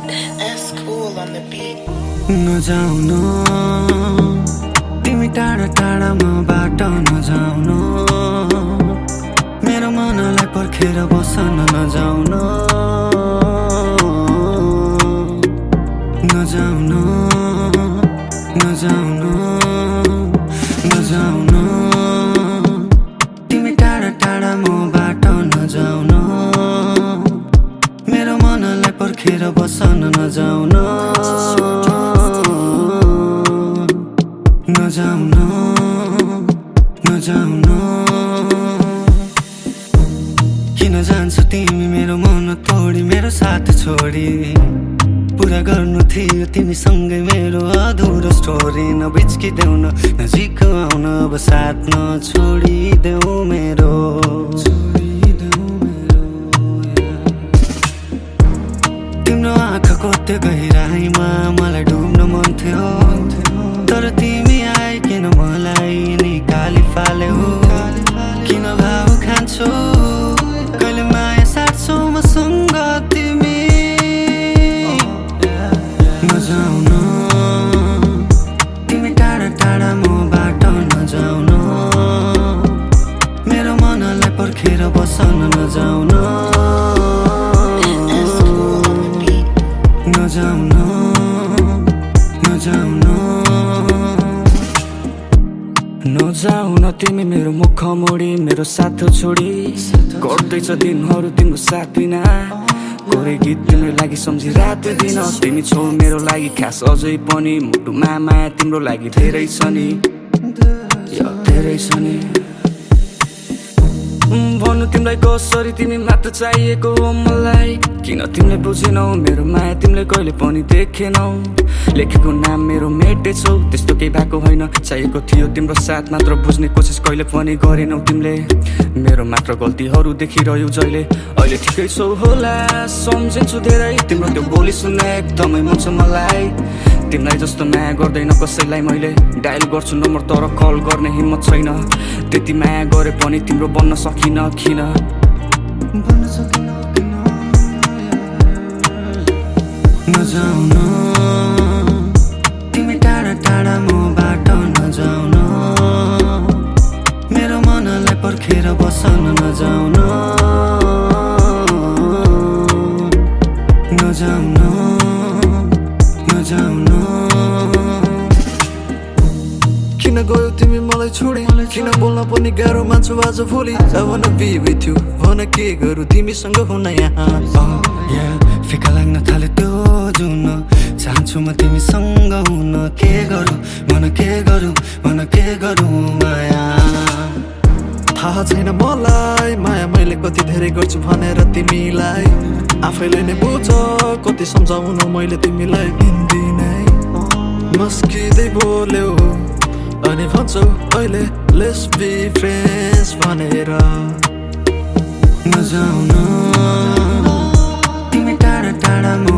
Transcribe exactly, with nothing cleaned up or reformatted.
That's cool on the beat. नजाउन तिमी टाढा टाढा मबाट नजाउन मेरो मनलाई पर्खेर बसन नजाउन नजाउन नजाउन नजाउन तिमी टाढा टाढा मबाट नजाउन मेरो मनलाई पर्खेर बसन नजाउन नजाउन नजाउन किन जान्छौ तिमी मेरो मन तोडी मेरो साथ छोडी पुरा गर्नु थियो तिमीसँगै मेरो अधुरो स्टोरी नबिच्किदेऊ न नजिक आउन अब साथ नछोडिदेऊ मेरो तिम्रो आँखाको त्यो गहिराइमा मलाई डुब्न मन थियो तर तिमी आइकिन मलाई निकाली फाल्यौ किन भाउ खान्छौ कहिले माया साट्छौ मसँग तिमी नजाउन तिमी टाढा टाढा मबाट नजाउन मेरो मनलाई पर्खेर बसन नजाउन नजाउन नजाउन नजाउन तिमी मेरो मुख मोडी मेरो साथ छोडी कट्दैछ दिनहरू तिम्रो साथ बिना गोरे गीत तिम्रो लागि सम्झी रात दिन तिमी छौ मेरो लागि खास अझै पनि मुटुमा माया तिम्रो लागि धेरै छ नि धेरै छ नि भन्नु तिमीलाई कसरी तिमी मात्र चाहिएको हो मलाई किन तिमीले बुझेनौ मेरो माया तिमीले कहिले पनि देखेनौ लेखेको नाम मेरो मेटेछौ त्यस्तो केही भएको होइन चाहिएको थियो तिम्रो साथ मात्र बुझ्ने कोसिस कहिले पनि गरेनौ तिमीले मेरो मात्र गल्तीहरू देखिरह्यौ जहिले अहिले ठिकै छौ होला सम्झिन्छु धेरै तिम्रो त्यो बोली सुन्न एकदमै मन छ मलाई तिमीलाई जस्तो माया गर्दैन कसैलाई मैले डायल गर्छु नम्बर तर कल गर्ने हिम्मत छैन त्यति माया गरे पनि तिम्रो बन्न सकिन किन बन्न सकिन किन नजाउन तिमी टाढा टाढा मबाट नजाउन मेरो मनलाई पर्खेर बसन नजाउन नजाउन नजाउन किन गयो तिमी मलाई छोडी किन बोल्न पनि गाह्रो मान्छौ आज भोलि I wanna be with you भन के गरौँ तिमीसँग हुन यहाँ फिका लाग्न थाल्यो त्यो जुन चाहन्छु म तिमीसँग हुन के गरौँ भन के गरौँ भन के गरौँ माया थाहा छैन मलाई माया मैले कति धेरै गर्छु भनेर तिमीलाई आफैले नै बुझ कति सम्झाउनु मैले तिमीलाई दिनदिनै मस्किँदै बोल्यौ अनि भन्छौ अहिले let's be friends भनेर नजाउन तिमी टाढा टाढा